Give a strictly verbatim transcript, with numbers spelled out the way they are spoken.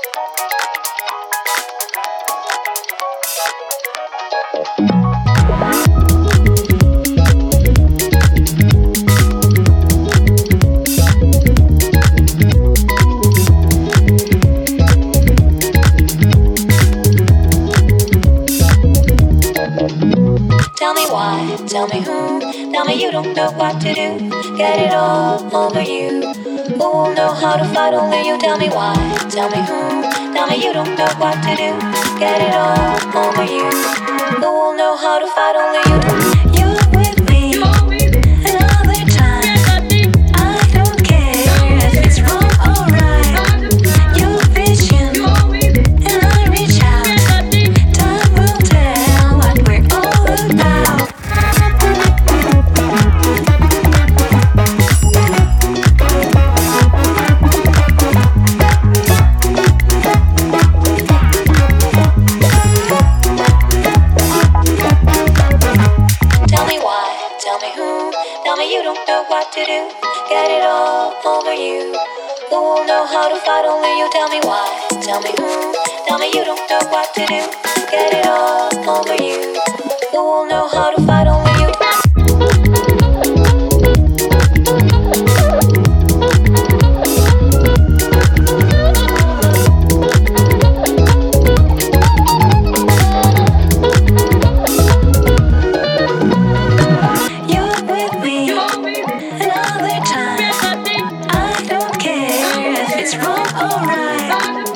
Tell me why, tell me who. Tell me you don't know what to do. Get it all over you. Who will know how to fight? Only you. Tell me why, tell me who. Tell me you don't know what to do. Get it all over you. Who will know how to fight? Only you. You're with me another time. I don't care if it's wrong or right. Your vision and I reach out. Time will tell what we're all about. Tell me why, tell me who. Tell me you don't know what to do. Get it all over you. Who will know how to fight? Only you. Tell me why, tell me who. Tell me you don't know what to do. Get it all over you. Who will know how to fight? Only you. You're with me another time. I don't care if it's wrong or right.